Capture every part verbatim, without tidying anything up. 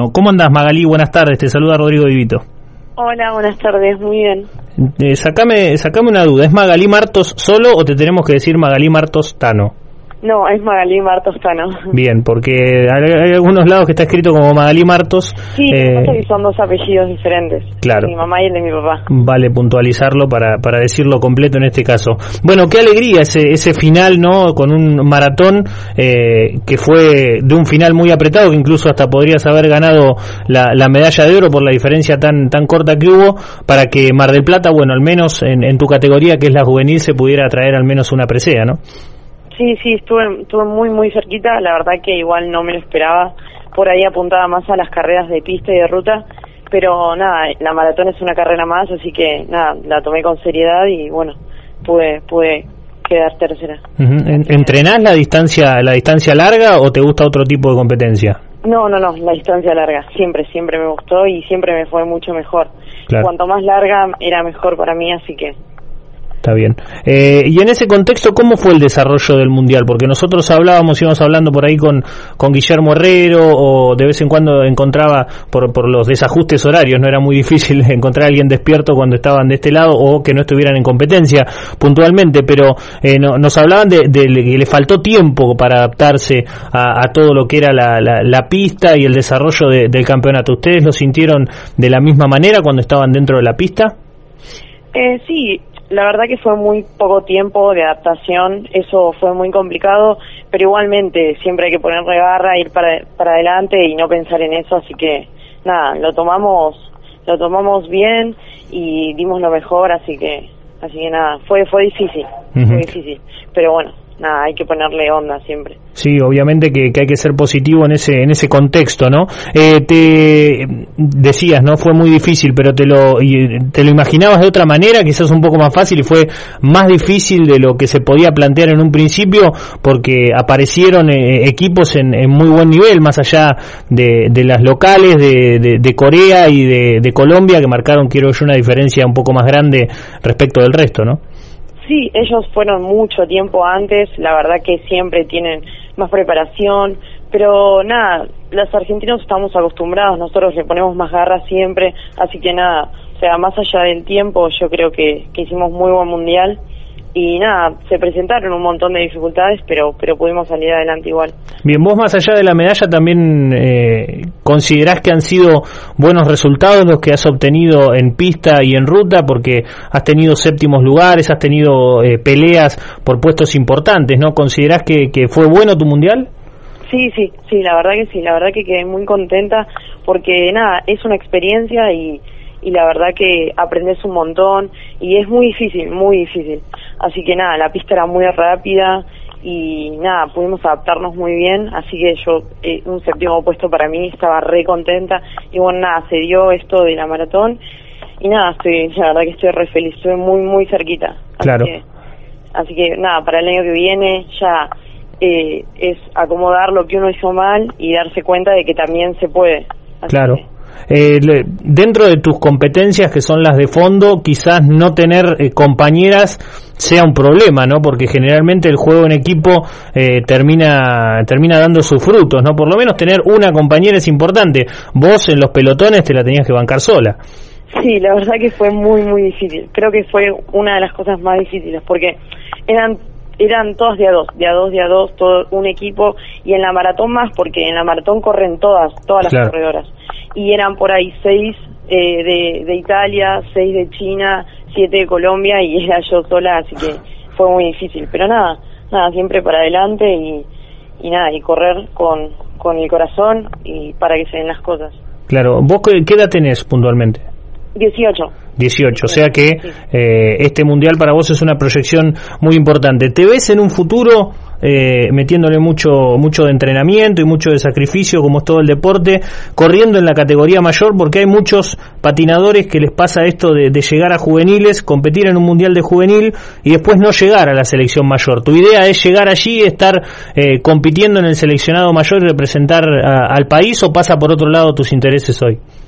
¿Cómo andás, Magalí? Buenas tardes, te saluda Rodrigo Vivito. Hola, buenas tardes, muy bien. Eh, sacame, sacame una duda, ¿es Magalí Martos solo o te tenemos que decir Magalí Martos Tano? No, es Magalí Martos Tano. Bien, porque hay, hay algunos lados que está escrito como Magalí Martos. Sí, eh, pasa que son dos apellidos diferentes. Claro. El de mi mamá y el de mi papá. Vale puntualizarlo para, para decirlo completo en este caso. Bueno, qué alegría ese, ese final, ¿no? Con un maratón eh, que fue de un final muy apretado, que incluso hasta podrías haber ganado la, la medalla de oro por la diferencia tan, tan corta que hubo, para que Mar del Plata, bueno, al menos en, en tu categoría, que es la juvenil, se pudiera traer al menos una presea, ¿no? Sí, sí, estuve, estuve muy, muy cerquita. La verdad que igual no me lo esperaba. Por ahí apuntaba más a las carreras de pista y de ruta. Pero nada, la maratón es una carrera más, así que nada, la tomé con seriedad y bueno, pude, pude quedar tercera. Uh-huh. ¿Entrenás la distancia, la distancia larga o te gusta otro tipo de competencia? No, no, no, la distancia larga. Siempre, siempre me gustó y siempre me fue mucho mejor. Claro. Cuanto más larga era mejor para mí, así que... Está bien. Eh, y en ese contexto, ¿cómo fue el desarrollo del Mundial? Porque nosotros hablábamos, íbamos hablando por ahí con, con Guillermo Herrero, o de vez en cuando encontraba, por, por los desajustes horarios, no era muy difícil encontrar a alguien despierto cuando estaban de este lado, o que no estuvieran en competencia puntualmente, pero eh, no, nos hablaban de, de que le faltó tiempo para adaptarse a, a todo lo que era la, la, la pista y el desarrollo de, del campeonato. ¿Ustedes lo sintieron de la misma manera cuando estaban dentro de la pista? Eh, sí. La verdad que fue muy poco tiempo de adaptación, eso fue muy complicado, pero igualmente siempre hay que ponerle garra, ir para, para adelante y no pensar en eso, así que nada, lo tomamos lo tomamos bien y dimos lo mejor, así que así que nada, fue fue difícil, uh-huh. fue difícil, pero bueno, nada, hay que ponerle onda siempre. Sí, obviamente que, que hay que ser positivo en ese en ese contexto, ¿no? Eh, te decías, ¿no? Fue muy difícil, pero te lo te lo imaginabas de otra manera, quizás un poco más fácil, y fue más difícil de lo que se podía plantear en un principio, porque aparecieron eh, equipos en, en muy buen nivel, más allá de, de las locales de, de, de Corea y de, de Colombia, que marcaron, quiero yo, una diferencia un poco más grande respecto del resto, ¿no? Sí, ellos fueron mucho tiempo antes, la verdad que siempre tienen más preparación, pero nada, los argentinos estamos acostumbrados, nosotros le ponemos más garra siempre, así que nada, o sea, más allá del tiempo, yo creo que, que hicimos muy buen mundial. Y nada, se presentaron un montón de dificultades, pero pero pudimos salir adelante igual. Bien, vos más allá de la medalla también eh, considerás que han sido buenos resultados los que has obtenido en pista y en ruta, porque has tenido séptimos lugares, has tenido eh, peleas por puestos importantes, ¿no? ¿Considerás que, que fue bueno tu mundial? Sí, sí, sí, la verdad que sí, la verdad que quedé muy contenta porque nada, es una experiencia y... y la verdad que aprendes un montón y es muy difícil, muy difícil. Así que nada, la pista era muy rápida y nada, pudimos adaptarnos muy bien, así que yo, eh, un séptimo puesto para mí, estaba re contenta y bueno, nada, se dio esto de la maratón y nada, estoy, la verdad que estoy re feliz, estoy muy, muy cerquita. Así claro. Que, así que nada, para el año que viene ya eh, es acomodar lo que uno hizo mal y darse cuenta de que también se puede. Así claro. Que, Eh, le, dentro de tus competencias, que son las de fondo, quizás no tener eh, compañeras sea un problema, ¿no? Porque generalmente el juego en equipo eh, termina termina dando sus frutos, ¿no? Por lo menos tener una compañera es importante. Vos en los pelotones te la tenías que bancar sola. Sí, la verdad que fue muy, muy difícil. Creo que fue una de las cosas más difíciles, porque eran eran todas de a dos, de a dos, de a dos, todo un equipo, y en la maratón más, porque en la maratón corren todas, todas las claro. corredoras. Y eran por ahí seis eh, de, de Italia, seis de China, siete de Colombia y era yo sola, así que fue muy difícil. Pero nada, nada, siempre para adelante y, y nada, y correr con, con el corazón y para que se den las cosas. Claro, ¿vos qué, qué edad tenés puntualmente? dieciocho. dieciocho, o sea que eh, este mundial para vos es una proyección muy importante. ¿Te ves en un futuro eh, metiéndole mucho mucho de entrenamiento y mucho de sacrificio, como es todo el deporte, corriendo en la categoría mayor? Porque hay muchos patinadores que les pasa esto de, de llegar a juveniles, competir en un mundial de juvenil y después no llegar a la selección mayor. ¿Tu idea es llegar allí, estar eh, compitiendo en el seleccionado mayor y representar a, al país, o pasa por otro lado tus intereses hoy?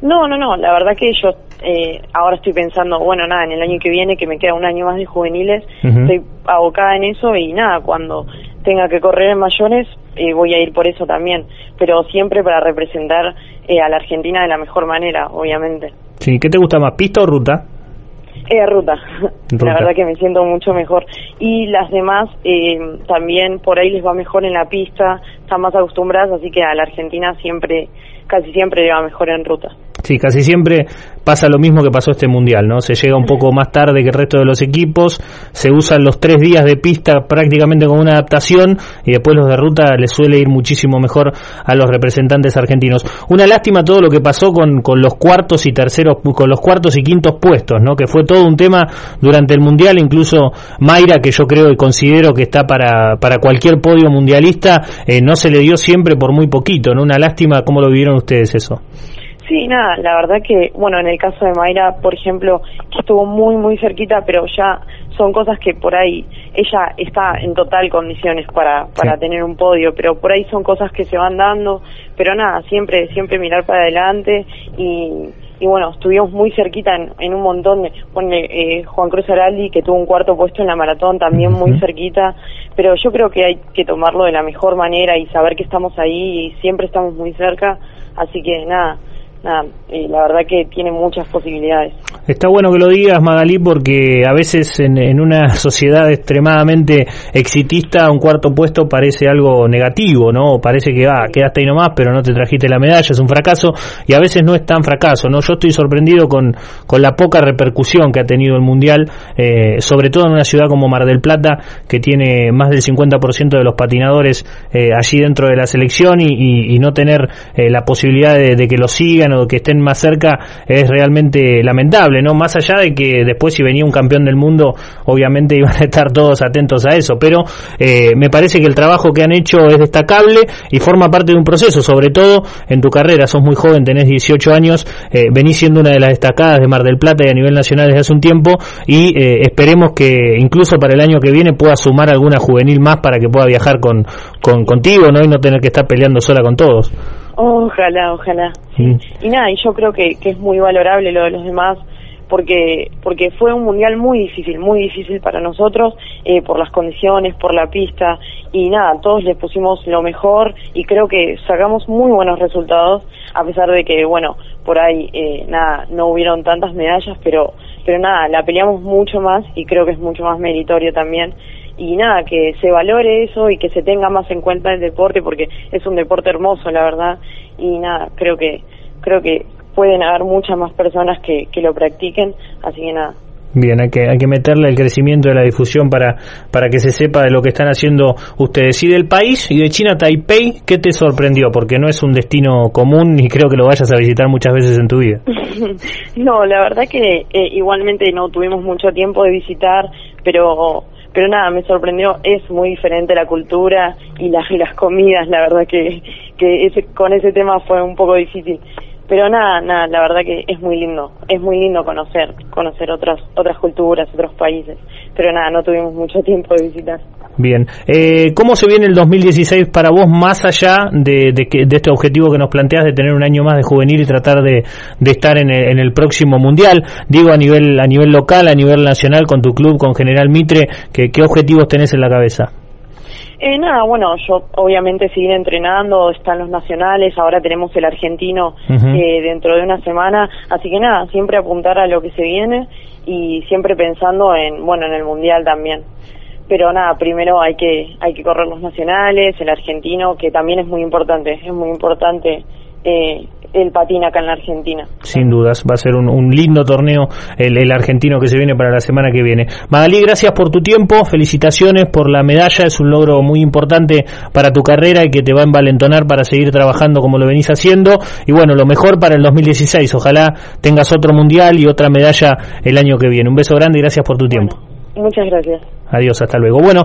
No, no, no, la verdad que yo eh, ahora estoy pensando, bueno, nada, en el año que viene, que me queda un año más de juveniles, uh-huh. Estoy abocada en eso y nada, cuando tenga que correr en mayores, eh, voy a ir por eso también, pero siempre para representar eh, a la Argentina de la mejor manera, obviamente. Sí, ¿qué te gusta más, pista o ruta? Eh, ruta. ruta, la verdad que me siento mucho mejor. Y las demás eh, también por ahí les va mejor en la pista, están más acostumbradas, así que a la Argentina siempre, casi siempre le va mejor en ruta. Sí, casi siempre pasa lo mismo que pasó este Mundial, ¿no? Se llega un poco más tarde que el resto de los equipos, se usan los tres días de pista prácticamente como una adaptación y después los de ruta les suele ir muchísimo mejor a los representantes argentinos. Una lástima todo lo que pasó con, con los cuartos y terceros, con los cuartos y quintos puestos, ¿no? Que fue todo un tema durante el Mundial, incluso Mayra, que yo creo y considero que está para, para cualquier podio mundialista, eh, no se le dio siempre por muy poquito, ¿no? Una lástima. ¿Cómo lo vivieron ustedes eso? Sí, nada, la verdad que, bueno, en el caso de Mayra, por ejemplo, que estuvo muy, muy cerquita, pero ya son cosas que por ahí, ella está en total condiciones para, para sí. tener un podio, pero por ahí son cosas que se van dando, pero nada, siempre, siempre mirar para adelante y, y bueno, estuvimos muy cerquita en, en un montón de, bueno, eh, Juan Cruz Araldi, que tuvo un cuarto puesto en la maratón, también muy uh-huh. cerquita, pero yo creo que hay que tomarlo de la mejor manera y saber que estamos ahí y siempre estamos muy cerca, así que nada, Nada, eh, la verdad que tiene muchas posibilidades. Está bueno que lo digas, Magalí, porque a veces en, en una sociedad extremadamente exitista un cuarto puesto parece algo negativo, ¿no? Parece que ah, quedaste ahí nomás, pero no te trajiste la medalla, es un fracaso, y a veces no es tan fracaso, ¿no? Yo estoy sorprendido con, con la poca repercusión que ha tenido el Mundial, eh, sobre todo en una ciudad como Mar del Plata, que tiene más del cincuenta por ciento de los patinadores eh, allí dentro de la selección, y, y, y no tener eh, la posibilidad de, de que lo sigan o que estén más cerca es realmente lamentable, ¿no? Más allá de que después si venía un campeón del mundo obviamente iban a estar todos atentos a eso, pero eh, me parece que el trabajo que han hecho es destacable y forma parte de un proceso, sobre todo en tu carrera. Sos muy joven, tenés dieciocho años, eh, venís siendo una de las destacadas de Mar del Plata y a nivel nacional desde hace un tiempo, y eh, esperemos que incluso para el año que viene pueda sumar alguna juvenil más para que pueda viajar con, con contigo, ¿no? Y no tener que estar peleando sola con todos. Ojalá, ojalá. Sí. Mm. Y nada, y yo creo que, que es muy valorable lo de los demás, porque porque fue un mundial muy difícil, muy difícil para nosotros, eh, por las condiciones, por la pista, y nada, todos les pusimos lo mejor y creo que sacamos muy buenos resultados, a pesar de que, bueno, por ahí, eh, nada, no hubieron tantas medallas, pero pero nada, la peleamos mucho más y creo que es mucho más meritorio también. Y nada, que se valore eso y que se tenga más en cuenta el deporte, porque es un deporte hermoso, la verdad, y nada, creo que creo que pueden haber muchas más personas que, que lo practiquen, así que nada. Bien, hay que hay que meterle el crecimiento de la difusión para para que se sepa de lo que están haciendo ustedes. Y del país, y de China, Taipei, ¿qué te sorprendió? Porque no es un destino común y creo que lo vayas a visitar muchas veces en tu vida. No, la verdad que eh, igualmente no tuvimos mucho tiempo de visitar, pero... Pero nada, me sorprendió, es muy diferente la cultura y las, las comidas, la verdad que, que ese, con ese tema fue un poco difícil. Pero nada, nada, la verdad que es muy lindo, es muy lindo conocer, conocer otras otras culturas, otros países. Pero nada, no tuvimos mucho tiempo de visitar. Bien, eh, ¿cómo se viene el dos mil dieciséis para vos, más allá de, de, que, de este objetivo que nos planteas de tener un año más de juvenil y tratar de, de estar en el, en el próximo mundial? Digo, a nivel a nivel local, a nivel nacional, con tu club, con General Mitre, ¿qué, qué objetivos tenés en la cabeza? Eh, nada, bueno, yo obviamente seguir entrenando, están los nacionales, ahora tenemos el argentino uh-huh. eh, dentro de una semana, así que nada, siempre apuntar a lo que se viene y siempre pensando en, bueno, en el mundial también. Pero nada, primero hay que hay que correr los nacionales, el argentino, que también es muy importante, es muy importante eh, el patín acá en la Argentina. Sin dudas, va a ser un, un lindo torneo el, el argentino que se viene para la semana que viene. Magalí, gracias por tu tiempo, felicitaciones por la medalla, es un logro muy importante para tu carrera y que te va a envalentonar para seguir trabajando como lo venís haciendo, y bueno, lo mejor para el dos mil dieciséis, ojalá tengas otro mundial y otra medalla el año que viene. Un beso grande y gracias por tu tiempo. Bueno, muchas gracias. Adiós, hasta luego. Bueno.